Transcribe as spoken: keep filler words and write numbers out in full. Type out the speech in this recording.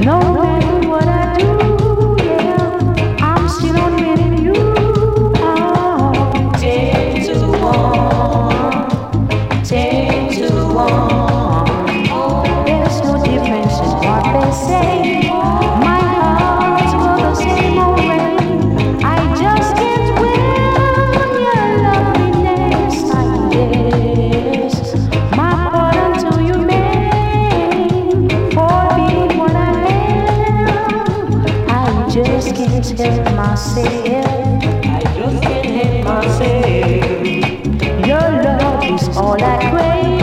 No matter what I do, yeah, I'm still on with you. Oh, ten to one, ten to one. There's no difference in what they say. My heart's for the same old way. I just can't win your loveliness, I guess. My pardon to you, man, for being what I am. I just can't help myself. I just can't help myself. Your love is all I crave.